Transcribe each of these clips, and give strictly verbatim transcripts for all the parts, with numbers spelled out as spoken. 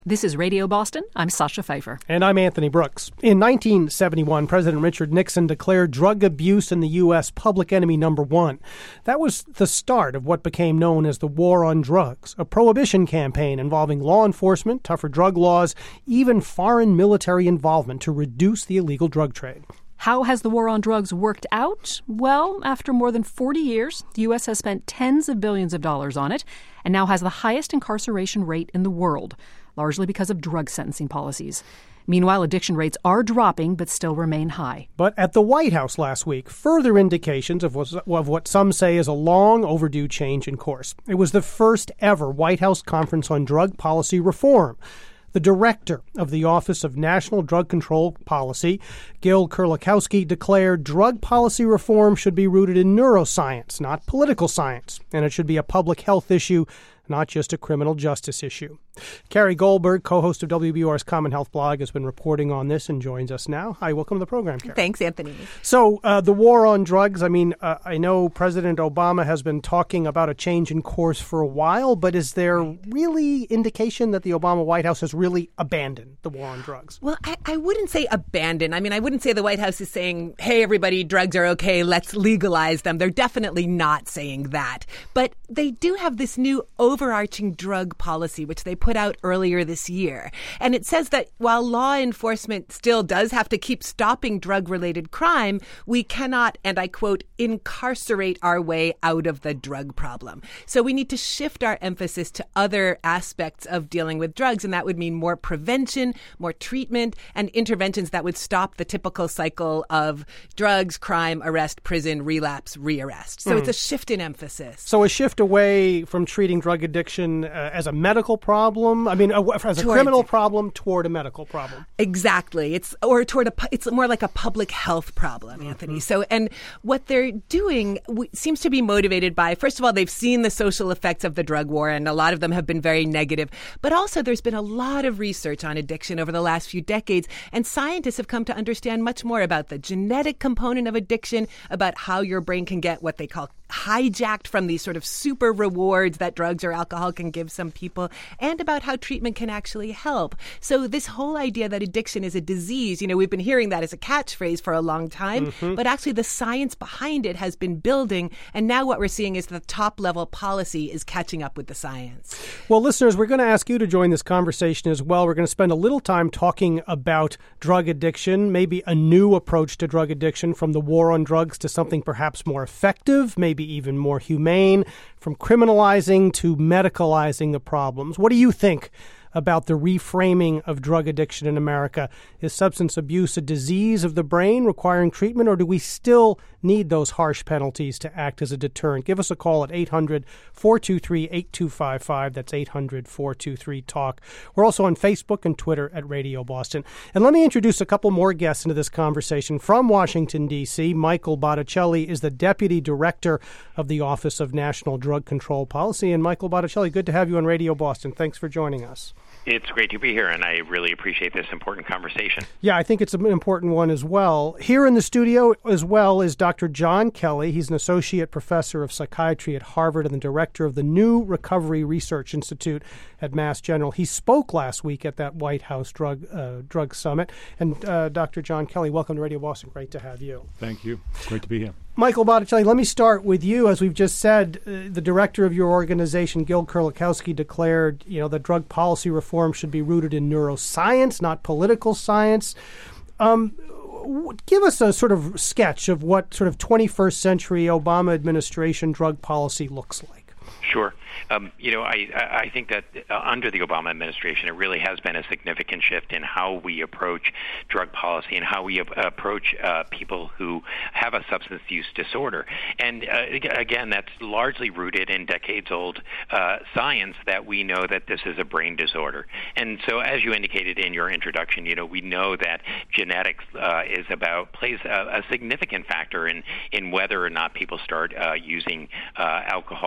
This is Radio Boston. I'm Sasha Pfeiffer. And I'm Anthony Brooks. In nineteen seventy-one, President Richard Nixon declared drug abuse in the U S public enemy number one. That was the start of what became known as the War on Drugs, a prohibition campaign involving law enforcement, tougher drug laws, even foreign military involvement to reduce the illegal drug trade. How has the war on drugs worked out? Well, after more than forty years, the U S has spent tens of billions of dollars on it and now has the highest incarceration rate in the world, largely because of drug sentencing policies. Meanwhile, addiction rates are dropping but still remain high. But at the White House last week, further indications of what, of what some say is a long overdue change in course. It was the first ever White House conference on drug policy reform. The director of the Office of National Drug Control Policy, Gil Kurlikowski, declared drug policy reform should be rooted in neuroscience, not political science, and it should be a public health issue, not just a criminal justice issue. Carrie Goldberg, co-host of W B U R's Common Health blog, has been reporting on this and joins us now. Hi, welcome to the program, Carrie. Thanks, Anthony. So uh, the war on drugs, I mean, uh, I know President Obama has been talking about a change in course for a while, but is there really indication that the Obama White House has really abandoned the war on drugs? Well, I, I wouldn't say abandon. I mean, I wouldn't say the White House is saying, hey, everybody, drugs are okay, let's legalize them. They're definitely not saying that. But they do have this new overarching drug policy, which they put out earlier this year. And it says that while law enforcement still does have to keep stopping drug-related crime, we cannot, and I quote, incarcerate our way out of the drug problem. So we need to shift our emphasis to other aspects of dealing with drugs, and that would mean more prevention, more treatment, and interventions that would stop the typical cycle of drugs, crime, arrest, prison, relapse, rearrest. So mm. it's a shift in emphasis. So a shift away from treating drug addiction uh, as a medical problem, I mean, uh, as a toward, criminal problem toward a medical problem. Exactly. It's or toward a, it's more like a public health problem, mm-hmm. Anthony. So, and what they're doing w- seems to be motivated by, first of all, they've seen the social effects of the drug war, and a lot of them have been very negative. But also, there's been a lot of research on addiction over the last few decades, and scientists have come to understand much more about the genetic component of addiction, about how your brain can get what they call hijacked from these sort of super rewards that drugs or alcohol can give some people, and about how treatment can actually help. So this whole idea that addiction is a disease, you know, we've been hearing that as a catchphrase for a long time, mm-hmm. but actually the science behind it has been building, and now what we're seeing is the top-level policy is catching up with the science. Well, listeners, we're going to ask you to join this conversation as well. We're going to spend a little time talking about drug addiction, maybe a new approach to drug addiction, from the war on drugs to something perhaps more effective, maybe even more humane, from criminalizing to medicalizing the problems. What do you think about the reframing of drug addiction in America? Is substance abuse a disease of the brain requiring treatment, or do we still need those harsh penalties to act as a deterrent? Give us a call at eight hundred, four two three, eight two five five. That's eight hundred, four two three, talk. We're also on Facebook and Twitter at Radio Boston. And let me introduce a couple more guests into this conversation. From Washington, D C, Michael Botticelli is the Deputy Director of the Office of National Drug Control Policy. And Michael Botticelli, good to have you on Radio Boston. Thanks for joining us. It's great to be here, and I really appreciate this important conversation. Yeah, I think it's an important one as well. Here in the studio as well is Doctor John Kelly. He's an associate professor of psychiatry at Harvard and the director of the New Recovery Research Institute at Mass General. He spoke last week at that White House drug uh, drug summit. And uh, Doctor John Kelly, welcome to Radio Boston. Great to have you. Thank you. Great to be here. Michael Botticelli, let me start with you. As we've just said, uh, the director of your organization, Gil Kurlikowski, declared, you know, that drug policy reform should be rooted in neuroscience, not political science. Um, w- give us a sort of sketch of what sort of twenty-first century Obama administration drug policy looks like. Sure. Um, you know, I, I think that uh, under the Obama administration, it really has been a significant shift in how we approach drug policy and how we ap- approach uh, people who have a substance use disorder. And uh, again, that's largely rooted in decades-old uh, science that we know that this is a brain disorder. And so, as you indicated in your introduction, you know, we know that genetics uh, is about plays a, a significant factor in in whether or not people start uh, using uh, alcohol or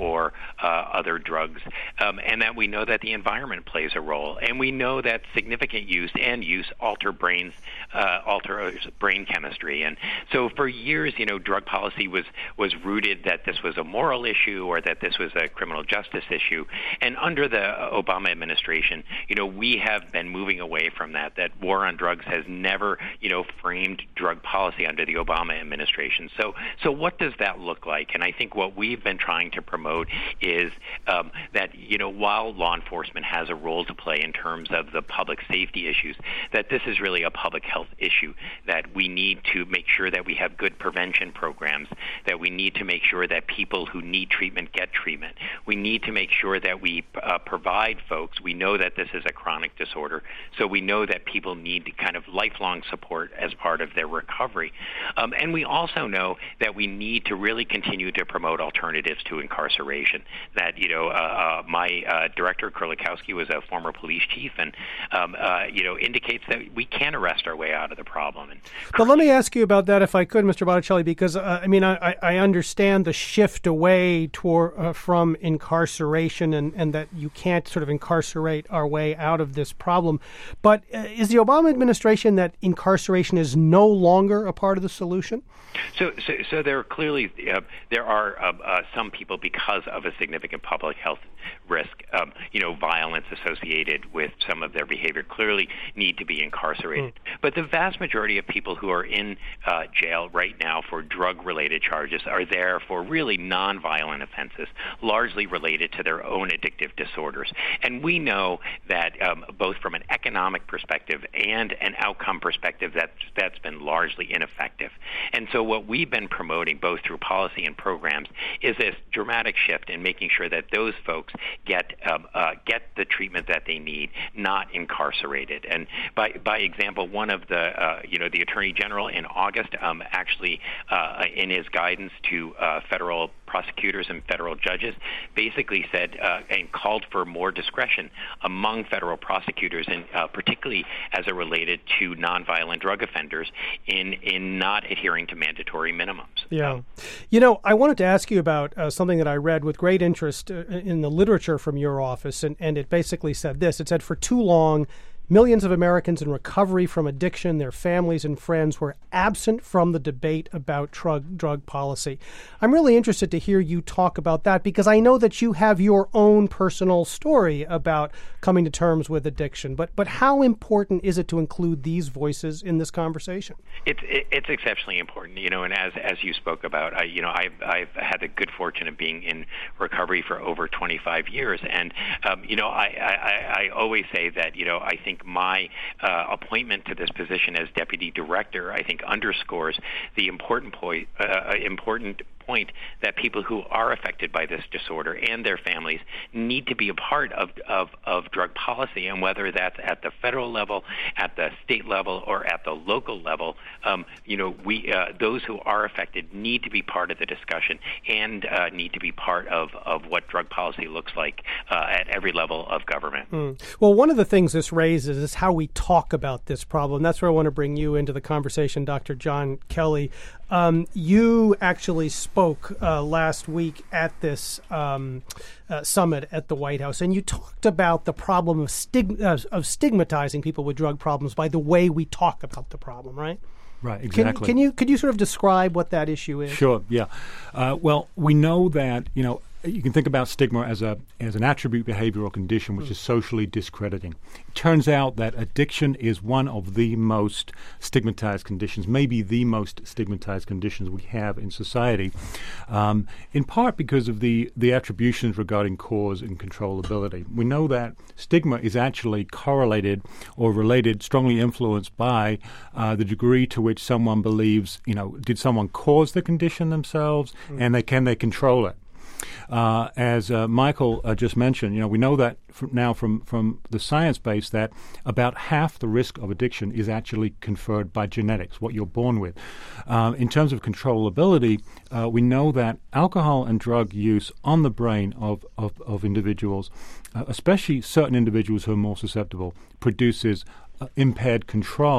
or uh, other drugs, um, and that we know that the environment plays a role, and we know that significant use and use alter brains, uh, alter brain chemistry. And so for years, you know, drug policy was was rooted that this was a moral issue or that this was a criminal justice issue. And under the Obama administration, you know, we have been moving away from that. That war on drugs has never, you know, framed drug policy under the Obama administration. So, so what does that look like? And I think what we've been trying to promote is um, that, you know, while law enforcement has a role to play in terms of the public safety issues, that this is really a public health issue, that we need to make sure that we have good prevention programs, that we need to make sure that people who need treatment get treatment. We need to make sure that we uh, provide folks. We know that this is a chronic disorder, so we know that people need kind of lifelong support as part of their recovery. Um, and we also know that we need to really continue to promote alternatives to incarceration. That, you know, uh, uh, my uh, director, Kurlikowski, was a former police chief and, um, uh, you know, indicates that we can arrest our way out of the problem. And but let me ask you about that, if I could, Mister Botticelli, because, uh, I mean, I, I understand the shift away toward, uh, from incarceration and, and that you can't sort of incarcerate our way out of this problem. But uh, is the Obama administration that incarceration is no longer a part of the solution? So, so, so there are clearly uh, there are uh, uh, some people, because of a significant public health risk, um, you know, violence associated with some of their behavior, clearly need to be incarcerated. Mm. But the vast majority of people who are in uh, jail right now for drug-related charges are there for really nonviolent offenses, largely related to their own addictive disorders. And we know that um, both from an economic perspective and an outcome perspective, that that's been largely ineffective. And so what we've been promoting, both through policy and programs, is this dramatic shift in making sure that those folks get um, uh, get the treatment that they need, not incarcerated. And by by example, one of the uh, you know the Attorney General in August um, actually uh, in his guidance to uh, federal prosecutors and federal judges basically said uh, and called for more discretion among federal prosecutors, and uh, particularly as it related to nonviolent drug offenders in in not adhering to mandatory minimums. Yeah. Um, you know, I wanted to ask you about uh, something that I read with great interest uh, in the literature from your office, and, and it basically said this. It said, for too long, millions of Americans in recovery from addiction, their families and friends, were absent from the debate about drug drug policy. I'm really interested to hear you talk about that, because I know that you have your own personal story about coming to terms with addiction. But but how important is it to include these voices in this conversation? It's it, it's exceptionally important, you know. And as as you spoke about, I you know I've I've had the good fortune of being in recovery for over twenty-five years, and um, you know I, I I always say that you know I think my uh, appointment to this position as deputy director, I think, underscores the important point, uh, important point that people who are affected by this disorder and their families need to be a part of, of, of drug policy, and whether that's at the federal level, at the state level, or at the local level, um, you know, we uh, those who are affected need to be part of the discussion and uh, need to be part of, of what drug policy looks like uh, at every level of government. Mm. Well, one of the things this raises is how we talk about this problem. That's where I want to bring you into the conversation, Doctor John Kelly. Um, you actually spoke uh, last week at this um, uh, summit at the White House, and you talked about the problem of, stig- uh, of stigmatizing people with drug problems by the way we talk about the problem, right? Right, exactly. Can, can you could you sort of describe what that issue is? Sure, yeah. Uh, well, we know that, you know, you can think about stigma as a as an attribute behavioral condition which mm. is socially discrediting. It turns out that addiction is one of the most stigmatized conditions, maybe the most stigmatized conditions we have in society, um, in part because of the, the attributions regarding cause and controllability. We know that stigma is actually correlated or related, strongly influenced by uh, the degree to which someone believes, you know, did someone cause the condition themselves, mm. and they can they control it. Uh, as uh, Michael uh, just mentioned, you know, we know that from now from, from the science base that about half the risk of addiction is actually conferred by genetics, what you're born with. Um, in terms of controllability, uh, we know that alcohol and drug use on the brain of, of, of individuals, uh, especially certain individuals who are more susceptible, produces uh, impaired control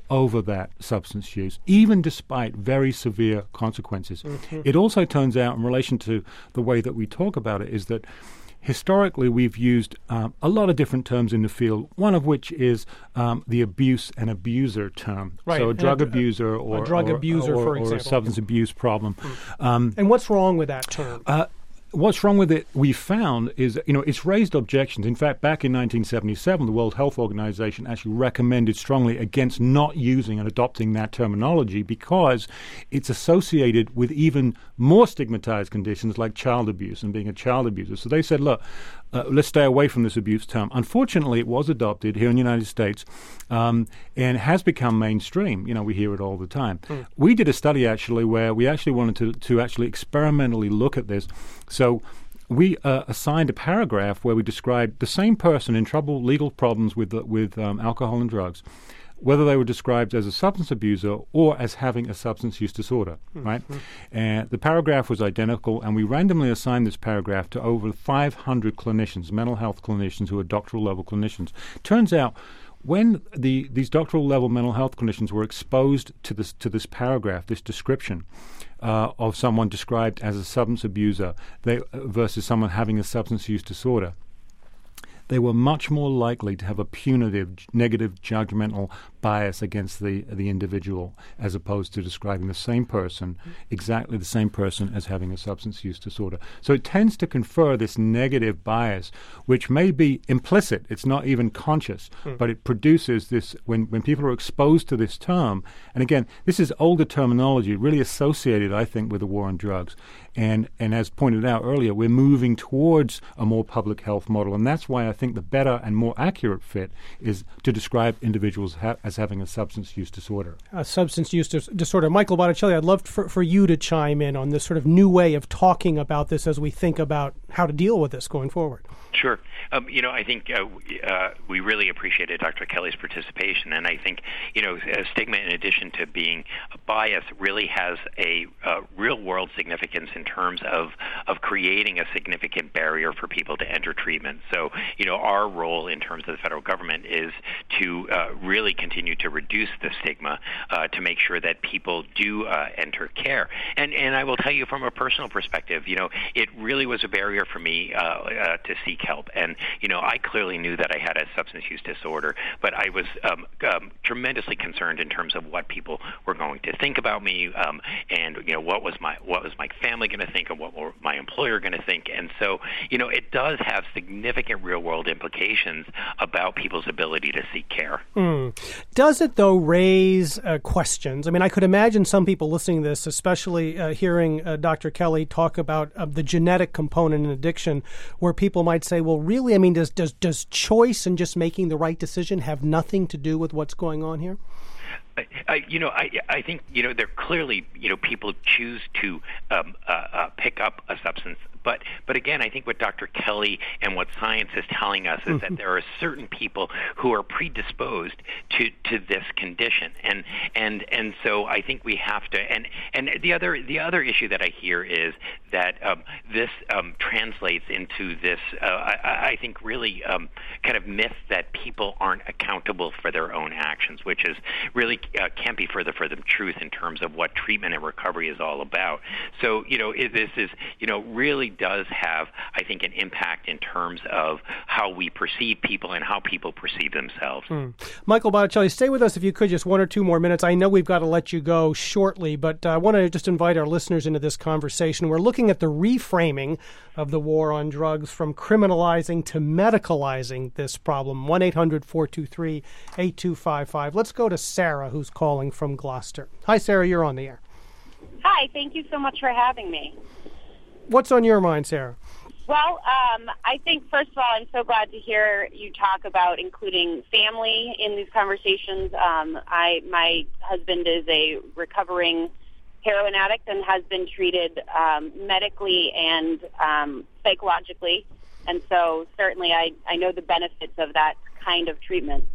over that substance use, even despite very severe consequences. Mm-hmm. It also turns out, in relation to the way that we talk about it, is that historically we've used um, a lot of different terms in the field, one of which is um, the abuse and abuser term. Right. So a drug and abuser a, or, a drug or, abuser, or, for or example. a substance abuse problem. Mm. Um, and what's wrong with that term? Uh, What's wrong with it, we found, is, you know, it's raised objections. In fact, back in nineteen seventy-seven, the World Health Organization actually recommended strongly against not using and adopting that terminology because it's associated with even more stigmatized conditions like child abuse and being a child abuser. So they said, look, uh, let's stay away from this abuse term. Unfortunately, it was adopted here in the United States um, and has become mainstream. You know, we hear it all the time. Mm. We did a study, actually, where we actually wanted to, to actually experimentally look at this. So we uh, assigned a paragraph where we described the same person in trouble, legal problems with, uh, with um, alcohol and drugs, whether they were described as a substance abuser or as having a substance use disorder, mm-hmm. right? And the paragraph was identical, and we randomly assigned this paragraph to over five hundred clinicians, mental health clinicians who are doctoral level clinicians. Turns out, when the these doctoral level mental health clinicians were exposed to this to this paragraph, this description uh, of someone described as a substance abuser they, uh, versus someone having a substance use disorder, they were much more likely to have a punitive, negative, judgmental bias against the the individual, as opposed to describing the same person, exactly the same person, as having a substance use disorder. So it tends to confer this negative bias, which may be implicit. It's not even conscious, mm. but it produces this, when, when people are exposed to this term, and again, this is older terminology, really associated, I think, with the war on drugs. And, and as pointed out earlier, we're moving towards a more public health model, and that's why I think the better and more accurate fit is to describe individuals ha- as having a substance use disorder. A substance use dis- disorder. Michael Botticelli, I'd love for, for you to chime in on this sort of new way of talking about this as we think about how to deal with this going forward. Sure. Um, you know, I think uh, uh, we really appreciated Doctor Kelly's participation, and I think, you know, stigma, in addition to being a bias, really has a uh, real-world significance in terms of, of creating a significant barrier for people to enter treatment. So, you know, our role in terms of the federal government is to uh, really continue to reduce the stigma uh, to make sure that people do uh, enter care. And, and I will tell you from a personal perspective, you know, it really was a barrier for me uh, uh, to seek help. And, you know, I clearly knew that I had a substance use disorder, but I was um, um, tremendously concerned in terms of what people were going to think about me, um, and, you know, what was my what was my family going to think, and what were my employer going to think. And so, you know, it does have significant real-world implications about people's ability to seek care. Mm. Does it, though, raise uh, questions? I mean, I could imagine some people listening to this, especially uh, hearing uh, Doctor Kelly talk about uh, the genetic component in addiction, where people might say, well, really, I mean, does, does, does choice and just making the right decision have nothing to do with what's going on here? I, I, you know, I, I think, you know, there clearly, you know, people choose to um, uh, uh, pick up a substance. But, but again, I think what Doctor Kelly and what science is telling us is that there are certain people who are predisposed to, to this condition, and and and so I think we have to. And, and the other the other issue that I hear is that um, this um, translates into this. Uh, I, I think really um, kind of myth that people aren't accountable for their own actions, which is really uh, can't be further from the truth in terms of what treatment and recovery is all about. So, you know, it, this is you know really does have, I think, an impact in terms of how we perceive people and how people perceive themselves. Mm. Michael Botticelli, stay with us if you could, just one or two more minutes. I know we've got to let you go shortly, but uh, I want to just invite our listeners into this conversation. We're looking at the reframing of the war on drugs, from criminalizing to medicalizing this problem. one eight hundred four two three eight two five five. Let's go to Sarah, who's calling from Gloucester. Hi, Sarah, you're on the air. Hi, thank you so much for having me. What's on your mind, Sarah? Well, um, I think, first of all, I'm so glad to hear you talk about including family in these conversations. Um, I, my husband is a recovering heroin addict and has been treated um, medically and um, psychologically, and so certainly I, I know the benefits of that kind of treatment.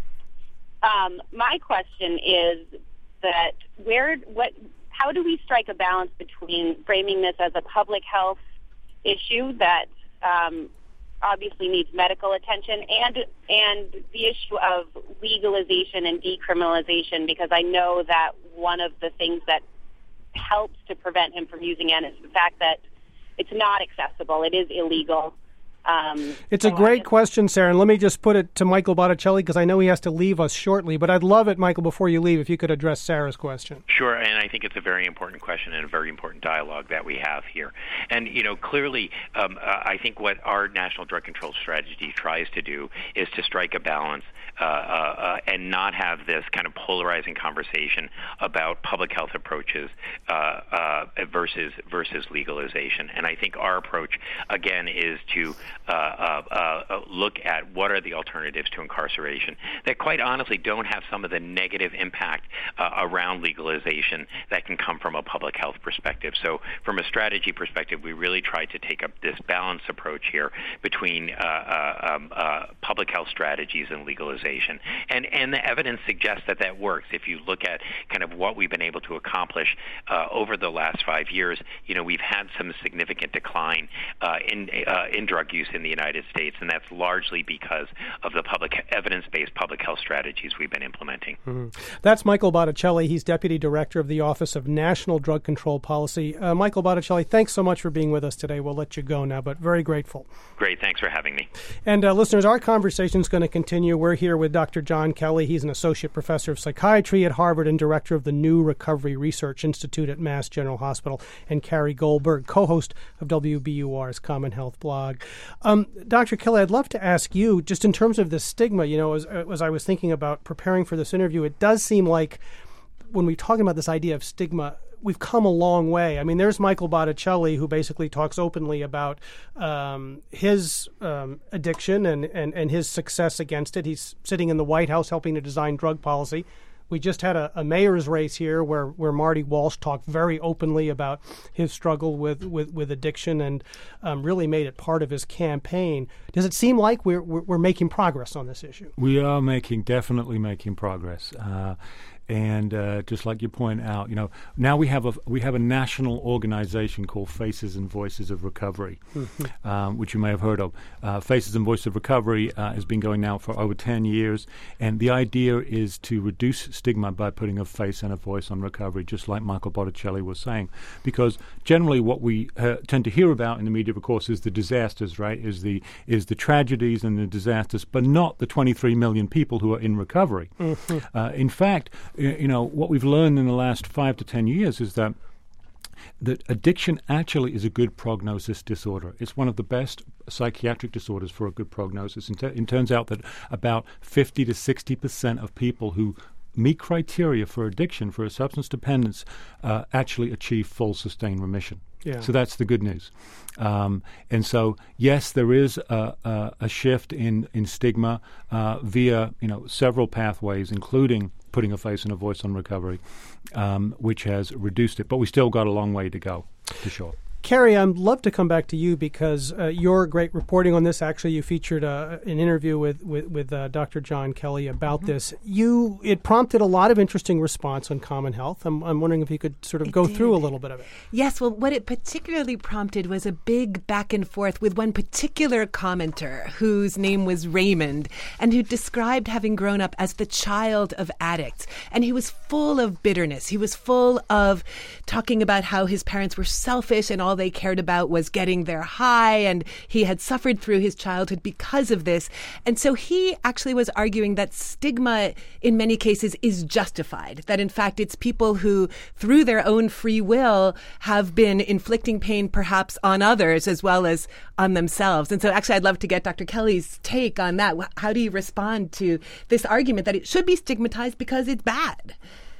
Um, my question is that where, what, how do we strike a balance between framing this as a public health issue that um, obviously needs medical attention, and and the issue of legalization and decriminalization, because I know that one of the things that helps to prevent him from using it is the fact that it's not accessible. It is illegal. Um, it's a so great just, question, Sarah, and let me just put it to Michael Botticelli, because I know he has to leave us shortly, but I'd love it, Michael, before you leave, if you could address Sarah's question. Sure, and I think it's a very important question and a very important dialogue that we have here. And, you know, clearly, um, uh, I think what our national drug control strategy tries to do is to strike a balance uh, uh, uh, and not have this kind of polarizing conversation about public health approaches uh, uh, versus versus legalization. And I think our approach, again, is to Uh, uh, uh, look at what are the alternatives to incarceration that quite honestly don't have some of the negative impact uh, around legalization that can come from a public health perspective. So from a strategy perspective, we really try to take up this balanced approach here between uh, uh, um, uh, public health strategies and legalization. And, and the evidence suggests that that works. If you look at kind of what we've been able to accomplish uh, over the last five years, you know, we've had some significant decline uh, in, uh, in drug use in the United States, and that's largely because of the public evidence-based public health strategies we've been implementing. Mm-hmm. That's Michael Botticelli. He's Deputy Director of the Office of National Drug Control Policy. Uh, Michael Botticelli, thanks so much for being with us today. We'll let you go now, but very grateful. Great. Thanks for having me. And uh, listeners, our conversation is going to continue. We're here with Doctor John Kelly. He's an Associate Professor of Psychiatry at Harvard and Director of the New Recovery Research Institute at Mass General Hospital, and Carrie Goldberg, co-host of W B U R's Common Health blog. Um, Doctor Kelly, I'd love to ask you, just in terms of the stigma, you know, as, as I was thinking about preparing for this interview, it does seem like when we're talking about this idea of stigma, we've come a long way. I mean, there's Michael Botticelli, who basically talks openly about um, his um, addiction and, and, and his success against it. He's sitting in the White House helping to design drug policy. We just had a, a mayor's race here where, where Marty Walsh talked very openly about his struggle with, with, with addiction and um, really made it part of his campaign. Does it seem like we're, we're, we're making progress on this issue? We are making, definitely making progress. Uh, And uh, just like you point out, you know, now we have a we have a national organization called Faces and Voices of Recovery, mm-hmm. um, which you may have heard of. Uh, Faces and Voices of Recovery uh, has been going now for over ten years, and the idea is to reduce stigma by putting a face and a voice on recovery, just like Michael Botticelli was saying. Because generally, what we uh, tend to hear about in the media, of course, is the disasters, right? Is the is the tragedies and the disasters, but not the twenty-three million people who are in recovery. Mm-hmm. Uh, in fact, you know, what we've learned in the last five to ten years is that that addiction actually is a good prognosis disorder. It's one of the best psychiatric disorders for a good prognosis. And t- it turns out that about fifty to sixty percent of people who meet criteria for addiction, for a substance dependence, uh, actually achieve full sustained remission. Yeah. So that's the good news. Um, and so, yes, there is a, a, a shift in, in stigma uh, via, you know, several pathways, including putting a face and a voice on recovery, um, which has reduced it. But we still got a long way to go, for sure. Carrie, I'd love to come back to you because uh, your great reporting on this. Actually, you featured uh, an interview with with, with uh, Doctor John Kelly about mm-hmm. this. You it prompted a lot of interesting response on Common Health. I'm, I'm wondering if you could sort of it go did. through a little bit of it. Yes. Well, what it particularly prompted was a big back and forth with one particular commenter whose name was Raymond, and who described having grown up as the child of addicts, and he was full of bitterness. He was full of talking about how his parents were selfish and all they cared about was getting their high, and he had suffered through his childhood because of this. And so he actually was arguing that stigma in many cases is justified, that in fact it's people who through their own free will have been inflicting pain perhaps on others as well as on themselves. And so actually I'd love to get Doctor Kelly's take on that. How do you respond to this argument that it should be stigmatized because it's bad?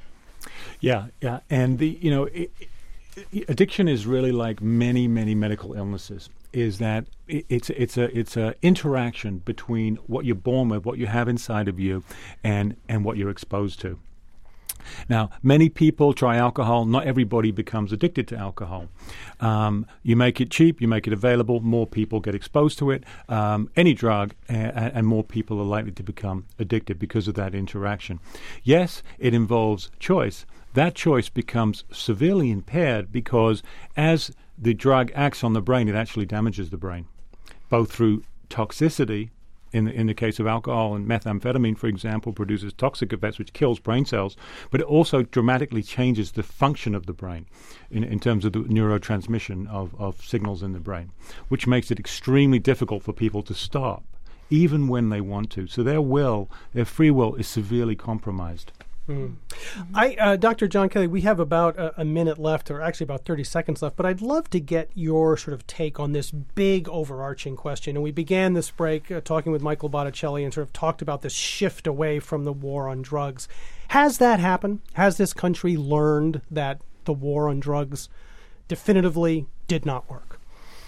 Yeah, yeah. And the, you know, it, addiction is really like many, many medical illnesses, is that it's it's a it's a interaction between what you're born with, what you have inside of you, and and what you're exposed to. Now, many people try alcohol. Not everybody becomes addicted to alcohol. Um, you make it cheap, you make it available, more people get exposed to it. Um, any drug, uh, and more people are likely to become addicted because of that interaction. Yes, it involves choice. That choice becomes severely impaired because as the drug acts on the brain, it actually damages the brain, both through toxicity. In the, in the case of alcohol and methamphetamine, for example, produces toxic effects which kills brain cells, but it also dramatically changes the function of the brain in, in terms of the neurotransmission of, of signals in the brain, which makes it extremely difficult for people to stop, even when they want to. So their will, their free will, is severely compromised. Mm. I, uh, Doctor John Kelly, we have about a, a minute left, or actually about thirty seconds left, but I'd love to get your sort of take on this big overarching question. And we began this break uh, talking with Michael Botticelli and sort of talked about this shift away from the war on drugs. Has that happened? Has this country learned that the war on drugs definitively did not work?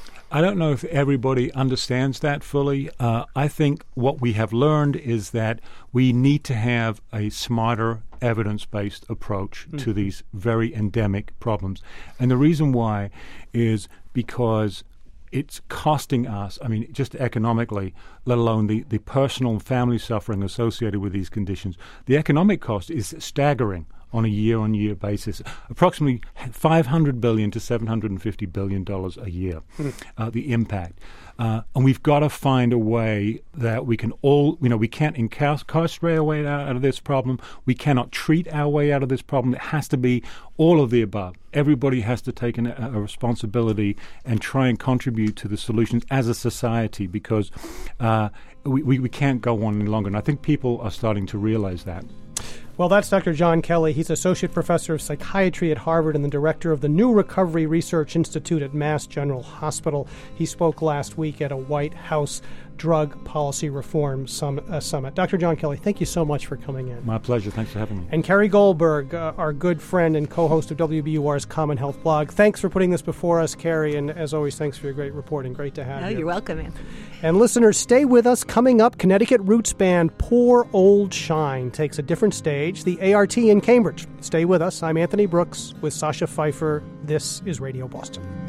I don't know if everybody understands that fully. Uh, I think what we have learned is that we need to have a smarter, evidence-based approach mm. to these very endemic problems. And the reason why is because it's costing us, I mean, just economically, let alone the, the personal and family suffering associated with these conditions. The economic cost is staggering on a year-on-year basis, approximately five hundred billion dollars to seven hundred fifty billion dollars a year, mm. uh, the impact. Uh, and we've got to find a way that we can all, you know, we can't incarcerate our way out of this problem. We cannot treat our way out of this problem. It has to be all of the above. Everybody has to take an, a responsibility and try and contribute to the solutions as a society, because uh, we, we, we can't go on any longer. And I think people are starting to realize that. Well, that's Doctor John Kelly. He's Associate Professor of Psychiatry at Harvard and the Director of the New Recovery Research Institute at Mass General Hospital. He spoke last week at a White House Drug Policy Reform sum, uh, Summit. Doctor John Kelly, thank you so much for coming in. My pleasure. Thanks for having me. And Kerry Goldberg, uh, our good friend and co-host of W B U R's Common Health blog. Thanks for putting this before us, Kerry, and as always, thanks for your great reporting. Great to have oh, you. You're welcome, Anthony. And listeners, stay with us. Coming up, Connecticut roots band Poor Old Shine takes a different stage, the A R T in Cambridge. Stay with us. I'm Anthony Brooks with Sasha Pfeiffer. This is Radio Boston.